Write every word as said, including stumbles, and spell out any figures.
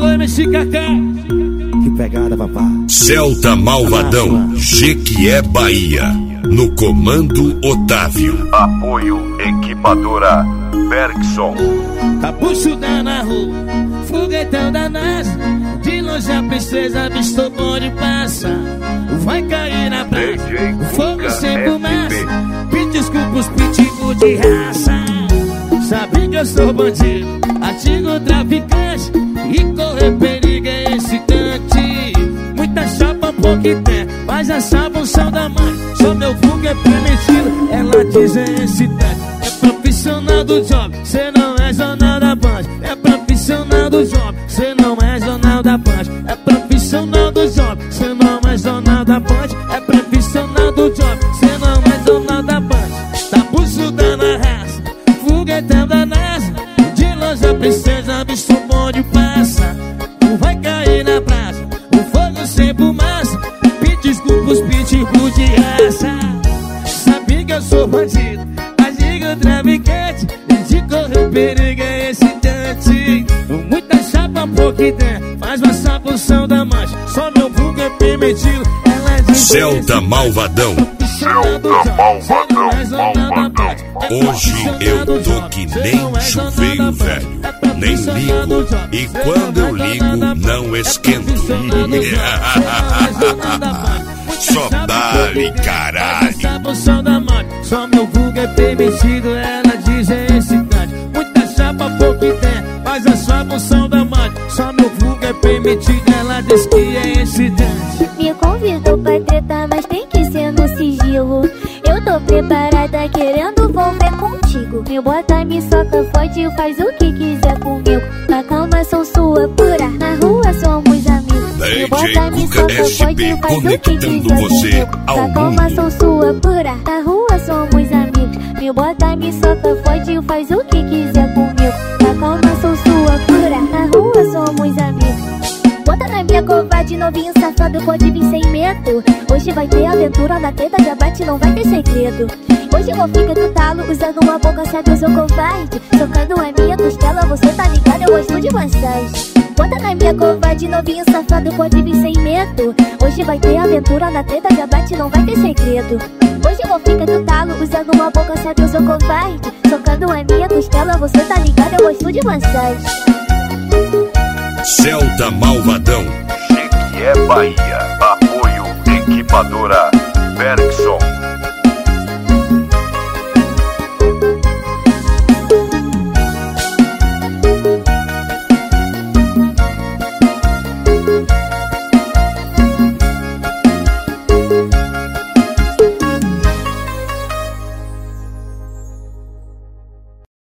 Alô, M C Kaká. Que pegada, papá. Celta Malvadão, Jequié, Bahia. No comando, Otávio. Apoio Equipadora Bergson. Capucho da na rua, foguetão da NASA. De longe a princesa avistou bonde passa. Vai cair na praça, o fogo sem fumaça. Pede desculpa os pitbull de raça. Sabe que eu sou bandido, antigo traficante. E correr perigo é excitante. Muita chapa, pouco tem, mas essa função da mãe. Só meu vulgo é permitido, ela diz é excitante. É profissional do job, cê não é jornal da Band. É profissional do job, cê não é jornal da Band. É profissional do job, cê não é jornal da Band. É profissional do job, cê não é jornal da Band. Tá pulso da na raça, foguetão da NASA. De longe a princesa, bicho bonde passa. Não vai cair na praça, o fogo sem fumaça. Pede desculpa os pitbull de raça. Sabe que eu sou bandido, agigo traficante. E de correr perigo é excitante. Muita chapa, pouco ideia, faz passar função da mancha. Só meu vulgo é permitido, ela é de Celta Malvadão. Celta Malvadão, Malvadão. Hoje eu tô que nem chuveiro velho. Nem ligo, e quando eu ligo não esquento. Só dá-lhe caralho. Só meu vulgo é permitido, ela diz é excitante. Muita chapa, pouco ideia, faz a sua função da mãe. Só meu vulgo é permitido, ela diz que é excitante. Me convidou pra tretar, mas tem que ser no sigilo. Eu tô preparada, querendo volver contigo. Me bota, me soca, fode, faz o que quiser comigo. Na cama sou sua pura, na rua somos amigos. Me bota, me soca, fode, faz o que quiser comigo. Na cama sou sua pura, na rua somos amigos. Me bota, me soca, fode, faz o que quiser comigo. Na cama sou sua pura, na rua somos amigos. Bota na minha covarde, novinho safado, pode vir sem medo. Hoje vai ter aventura na teta, já bate, não vai ter segredo. Hoje eu vou ficar no talo, usando uma boca, sabe, eu sou covarde. Tocando a minha costela, você tá ligado, eu gosto de massagem. Bota na minha covarde, novinho safado, pode vir sem medo. Hoje vai ter aventura na teta, já bate, não vai ter segredo. Hoje eu vou ficar no talo, usando uma boca, sabe, eu sou covarde. Tocando a minha costela, você tá ligado, eu gosto de massagem. Celta Malvadão, Jequié, Bahia. Apoio Equipadora Bergson.